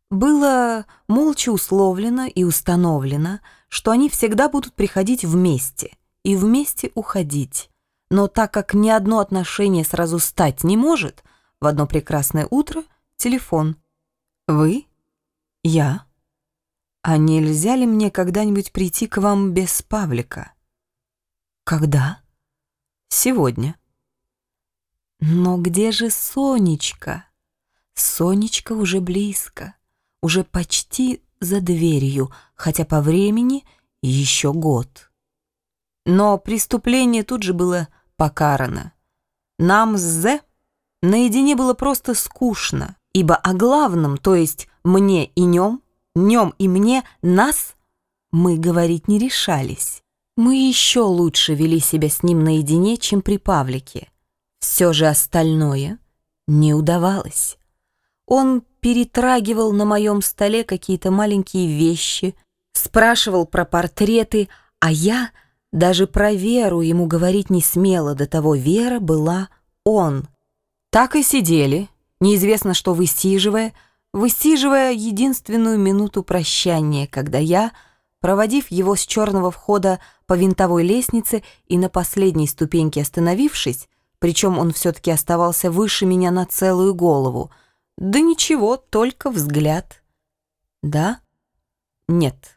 Было молча условлено и установлено, что они всегда будут приходить вместе и вместе уходить. Но так как ни одно отношение сразу стать не может, в одно прекрасное утро телефон. «Вы? Я? А нельзя ли мне когда-нибудь прийти к вам без Павлика?» «Когда?» «Сегодня». «Но где же Сонечка?» Сонечка уже близко, уже почти за дверью, хотя по времени еще год. Но преступление тут же было покарано. Нам с Зе наедине было просто скучно, ибо о главном, то есть мне и нем и мне, нас, мы говорить не решались. Мы еще лучше вели себя с ним наедине, чем при Павлике. Все же остальное не удавалось. Он перетрагивал на моем столе какие-то маленькие вещи, спрашивал про портреты, а я даже про Веру ему говорить не смела, до того Вера была он. Так и сидели, неизвестно что высиживая единственную минуту прощания, когда я, проводив его с черного входа по винтовой лестнице и на последней ступеньке остановившись, причем он все-таки оставался выше меня на целую голову, да ничего, только взгляд. Да? Нет.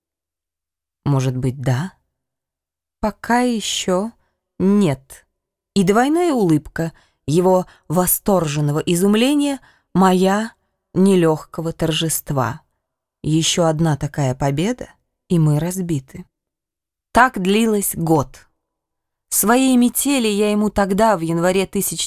Может быть, да? Пока еще нет. И двойная улыбка его восторженного изумления, моя нелегкого торжества. Еще одна такая победа, и мы разбиты. Так длилось год. Своей метели я ему тогда, в январе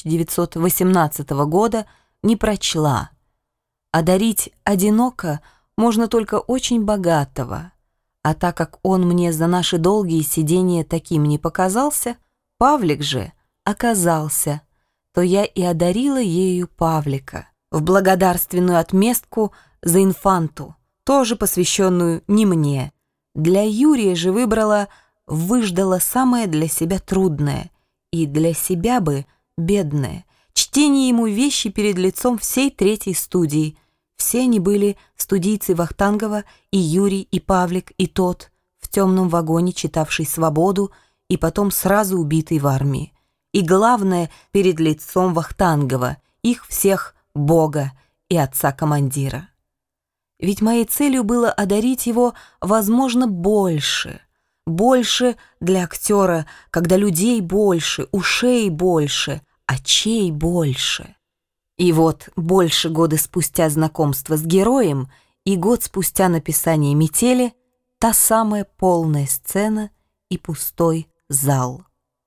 1918 года, не прочла. Одарить одиноко можно только очень богатого, а так как он мне за наши долгие сидения таким не показался, Павлик же оказался, то я и одарила ею Павлика в благодарственную отместку за инфанту, тоже посвященную не мне. Для Юрия же выждала самое для себя трудное и для себя бы бедное. Чтение ему вещи перед лицом всей третьей студии. Все они были студийцы Вахтангова, и Юрий, и Павлик, и тот, в темном вагоне читавший «Свободу» и потом сразу убитый в армии. И главное, перед лицом Вахтангова, их всех Бога и отца-командира. Ведь моей целью было одарить его, возможно, больше для актера, когда людей больше, ушей больше, очей больше. И вот больше года спустя знакомства с героем и год спустя написание «Метели» та самая полная сцена и пустой зал.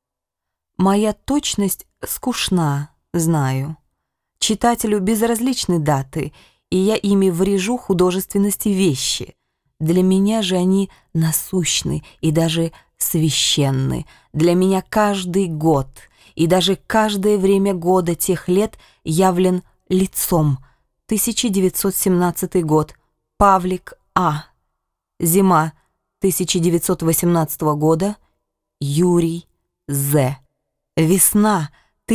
Моя точность скучна, знаю. Читателю безразличны даты, и я ими врежу художественности вещи. Для меня же они насущны и даже священны. Для меня каждый год и даже каждое время года тех лет явлен лицом. 1917 год. Павлик А. Зима 1918 года. Юрий З. Весна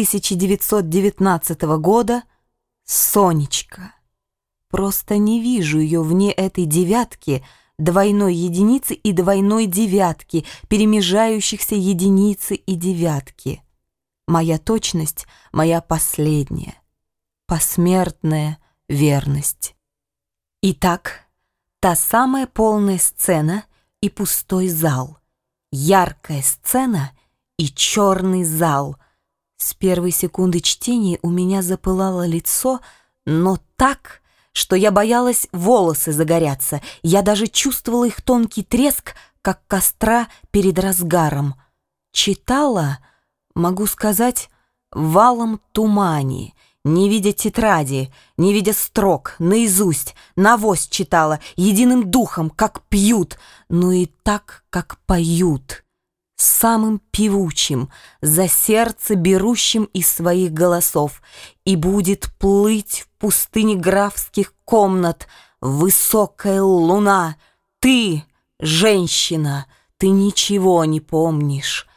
1919 года. Сонечка. Просто не вижу ее вне этой девятки, двойной единицы и двойной девятки, перемежающихся единицы и девятки. Моя точность, моя последняя, посмертная верность. Итак, та самая полная сцена и пустой зал, яркая сцена и черный зал. С первой секунды чтения у меня запылало лицо, но так, что я боялась волосы загорятся. Я даже чувствовала их тонкий треск, как костра перед разгаром. Читала, могу сказать, в валом тумане, не видя тетради, не видя строк, наизусть, навозь читала, единым духом, как пьют, но и так, как поют. Самым певучим, за сердце берущим из своих голосов, и будет плыть в пустыне графских комнат высокая луна. Ты, женщина, ты ничего не помнишь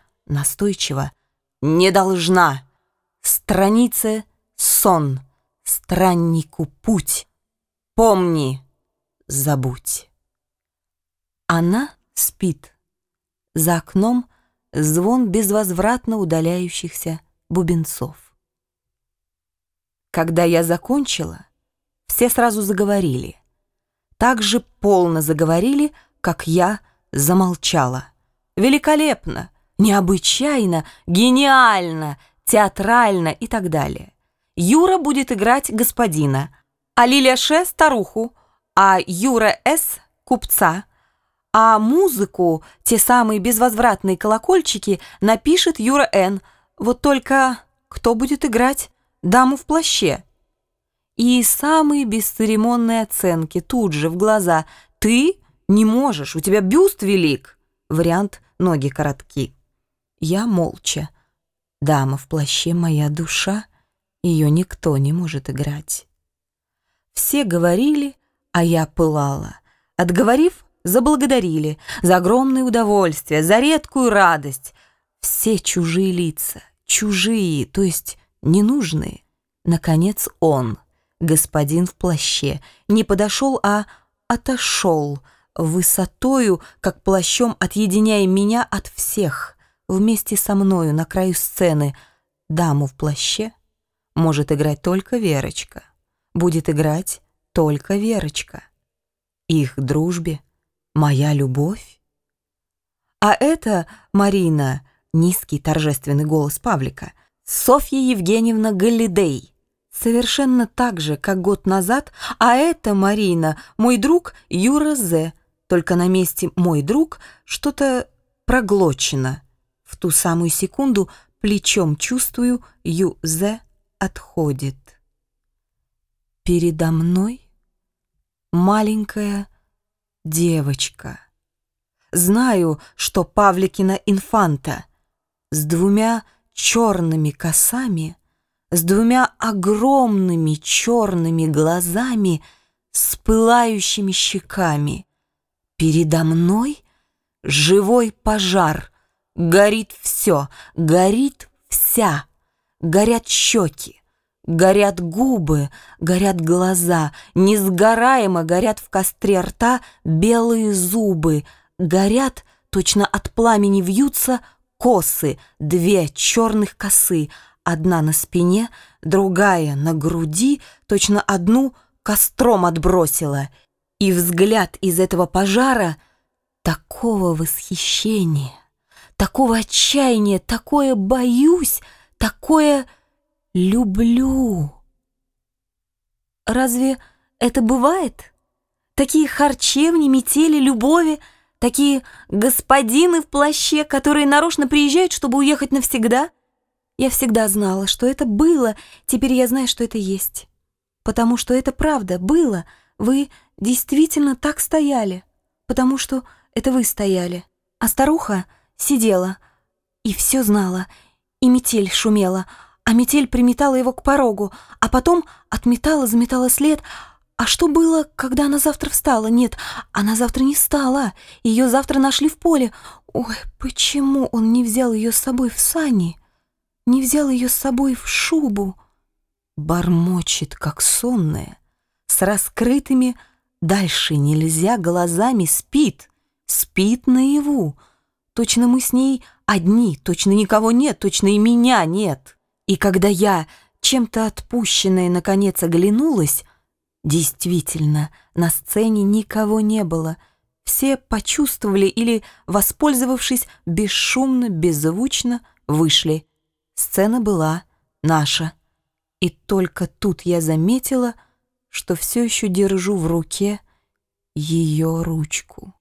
настойчиво, не должна. Страница сон, страннику путь. Помни, забудь. Она спит. За окном звон безвозвратно удаляющихся бубенцов. Когда я закончила, все сразу заговорили. Так же полно заговорили, как я замолчала. Великолепно, необычайно, гениально, театрально и так далее. Юра будет играть господина, а Лиля Ш. старуху, а Юра С. купца, а музыку, те самые безвозвратные колокольчики, напишет Юра Н. Вот только кто будет играть даму в плаще? И самые бесцеремонные оценки тут же в глаза. Ты не можешь, у тебя бюст велик. Вариант ноги коротки. Я молча. Дама в плаще моя душа, ее никто не может играть. Все говорили, а я пылала. Отговорив, заблагодарили за огромное удовольствие, за редкую радость. Все чужие лица, чужие, то есть ненужные. Наконец он, господин в плаще, не подошел, а отошел высотою, как плащом отъединяя меня от всех. Вместе со мною на краю сцены даму в плаще может играть только Верочка. Будет играть только Верочка. Их дружбе моя любовь. А это, Марина, низкий торжественный голос Павлика, Софья Евгеньевна Галлидей. Совершенно так же, как год назад, а это, Марина, мой друг Юра З. Только на месте «мой друг» что-то проглочено. В ту самую секунду плечом чувствую, Ю.З. отходит. Передо мной маленькая девочка. Знаю, что Павликина инфанта с двумя черными косами, с двумя огромными черными глазами, с пылающими щеками. Передо мной живой пожар. Горит все, горит вся. Горят щеки, горят губы, горят глаза. Несгораемо горят в костре рта белые зубы. Горят, точно от пламени вьются косы, две черных косы. Одна на спине, другая на груди, точно одну костром отбросила. И взгляд из этого пожара такого восхищения, такого отчаяния, такое боюсь, такое люблю. Разве это бывает? Такие харчевни, метели, любови, такие господины в плаще, которые нарочно приезжают, чтобы уехать навсегда? Я всегда знала, что это было, теперь я знаю, что это есть. Потому что это правда, было. Вы действительно так стояли, потому что это вы стояли. А старуха сидела и все знала, и метель шумела, а метель приметала его к порогу, а потом отметала, заметала след. А что было, когда она завтра встала? Нет, она завтра не встала, ее завтра нашли в поле. Ой, почему он не взял ее с собой в сани? Не взял ее с собой в шубу? Бормочет, как сонная, с раскрытыми, дальше нельзя, глазами спит, спит наяву. Точно мы с ней одни, точно никого нет, точно и меня нет. И когда я, чем-то отпущенная, наконец оглянулась, действительно, на сцене никого не было. Все почувствовали или, воспользовавшись, бесшумно, беззвучно вышли. Сцена была наша. И только тут я заметила, что все еще держу в руке ее ручку.